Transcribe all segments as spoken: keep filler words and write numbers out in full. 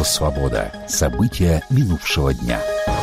Радио «Свобода». События минувшего дня.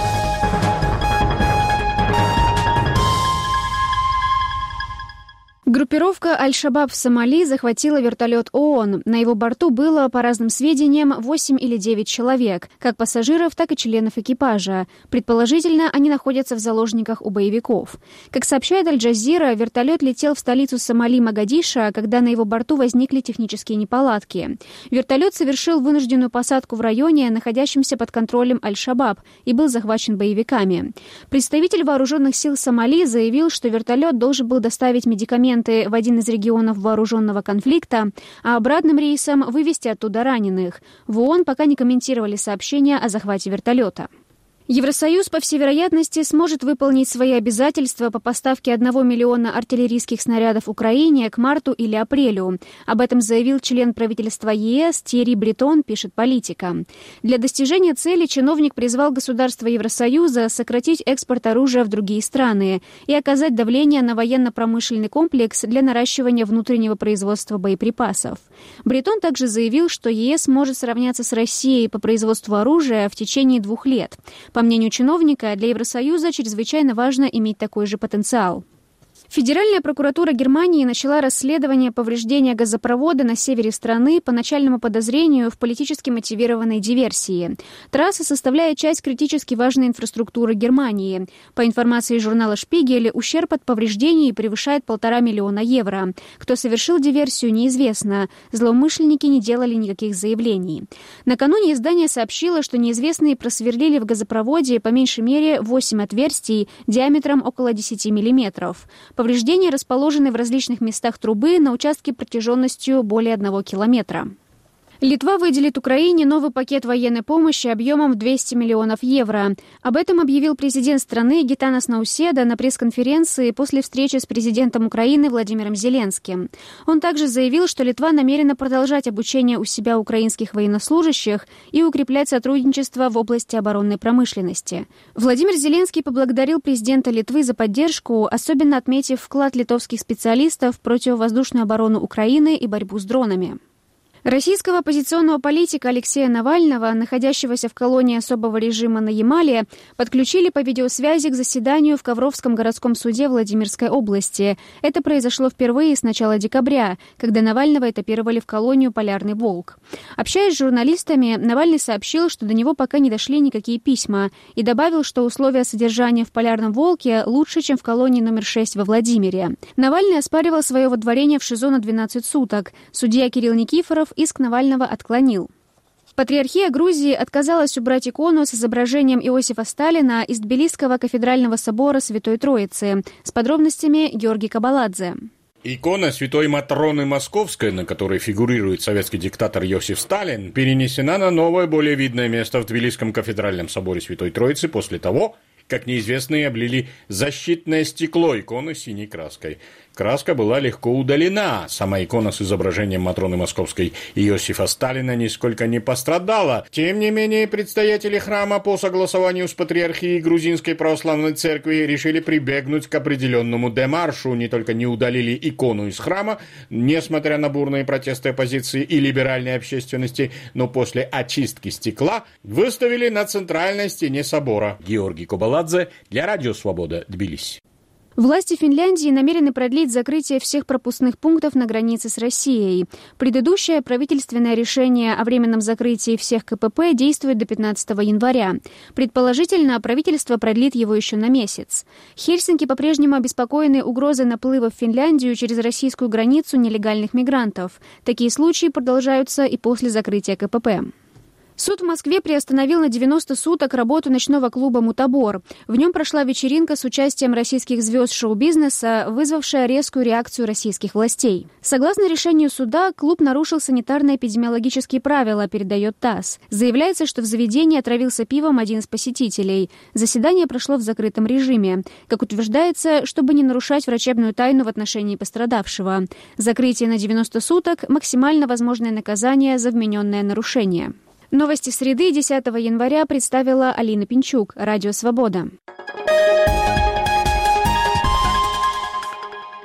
Группировка Аль-Шабаб в Сомали захватила вертолет ООН. На его борту было, по разным сведениям, восемь или девять человек, как пассажиров, так и членов экипажа. Предположительно, они находятся в заложниках у боевиков. Как сообщает Аль-Джазира, вертолет летел в столицу Сомали Могадишо, когда на его борту возникли технические неполадки. Вертолет совершил вынужденную посадку в районе, находящемся под контролем Аль-Шабаб, и был захвачен боевиками. Представитель вооруженных сил Сомали заявил, что вертолет должен был доставить медикаменты в один из регионов вооруженного конфликта, а обратным рейсом вывести оттуда раненых. В ООН пока не комментировали сообщения о захвате вертолета. Евросоюз, по всей вероятности, сможет выполнить свои обязательства по поставке одного миллиона артиллерийских снарядов Украине к марту или апрелю. Об этом заявил член правительства ЕС Тьерри Бретон, пишет «Политика». Для достижения цели чиновник призвал государства Евросоюза сократить экспорт оружия в другие страны и оказать давление на военно-промышленный комплекс для наращивания внутреннего производства боеприпасов. Бретон также заявил, что ЕС может сравняться с Россией по производству оружия в течение двух лет. По мнению чиновника, для Евросоюза чрезвычайно важно иметь такой же потенциал. Федеральная прокуратура Германии начала расследование повреждения газопровода на севере страны по начальному подозрению в политически мотивированной диверсии. Трасса составляет часть критически важной инфраструктуры Германии. По информации журнала «Шпигель», ущерб от повреждений превышает полтора миллиона евро. Кто совершил диверсию, неизвестно. Злоумышленники не делали никаких заявлений. Накануне издание сообщило, что неизвестные просверлили в газопроводе по меньшей мере восемь отверстий диаметром около десяти миллиметров. Повреждения расположены в различных местах трубы на участке протяженностью более одного километра. Литва выделит Украине новый пакет военной помощи объемом в двести миллионов евро. Об этом объявил президент страны Гитанас Науседа на пресс-конференции после встречи с президентом Украины Владимиром Зеленским. Он также заявил, что Литва намерена продолжать обучение у себя украинских военнослужащих и укреплять сотрудничество в области оборонной промышленности. Владимир Зеленский поблагодарил президента Литвы за поддержку, особенно отметив вклад литовских специалистов в противовоздушную оборону Украины и борьбу с дронами. Российского оппозиционного политика Алексея Навального, находящегося в колонии особого режима на Ямале, подключили по видеосвязи к заседанию в Ковровском городском суде Владимирской области. Это произошло впервые с начала декабря, когда Навального этапировали в колонию «Полярный волк». Общаясь с журналистами, Навальный сообщил, что до него пока не дошли никакие письма, и добавил, что условия содержания в «Полярном волке» лучше, чем в колонии номер шесть во Владимире. Навальный оспаривал свое водворение в ШИЗО на двенадцать суток. Судья Кирилл Никифоров иск Навального отклонил. Патриархия Грузии отказалась убрать икону с изображением Иосифа Сталина из Тбилисского кафедрального собора Святой Троицы. С подробностями Георгий Кабаладзе. Икона святой Матроны Московской, на которой фигурирует советский диктатор Иосиф Сталин, перенесена на новое, более видное место в Тбилисском кафедральном соборе Святой Троицы после того, как неизвестные облили защитное стекло иконы синей краской. Краска была легко удалена. Сама икона с изображением Матроны Московской Иосифа Сталина нисколько не пострадала. Тем не менее, предстоятели храма по согласованию с патриархией Грузинской православной церкви решили прибегнуть к определенному демаршу. Не только не удалили икону из храма, несмотря на бурные протесты оппозиции и либеральной общественности, но после очистки стекла выставили на центральной стене собора. Георгий Кабаладзе для Радио Свобода, Тбилиси. Власти Финляндии намерены продлить закрытие всех пропускных пунктов на границе с Россией. Предыдущее правительственное решение о временном закрытии всех КПП действует до пятнадцатого января. Предположительно, правительство продлит его еще на месяц. Хельсинки по-прежнему обеспокоены угрозой наплыва в Финляндию через российскую границу нелегальных мигрантов. Такие случаи продолжаются и после закрытия КПП. Суд в Москве приостановил на девяносто суток работу ночного клуба «Мутабор». В нем прошла вечеринка с участием российских звезд шоу-бизнеса, вызвавшая резкую реакцию российских властей. Согласно решению суда, клуб нарушил санитарно-эпидемиологические правила, передает ТАСС. Заявляется, что в заведении отравился пивом один из посетителей. Заседание прошло в закрытом режиме. Как утверждается, чтобы не нарушать врачебную тайну в отношении пострадавшего. Закрытие на девяносто суток – максимально возможное наказание за вмененное нарушение. Новости среды десятого января представила Алина Пинчук, Радио Свобода.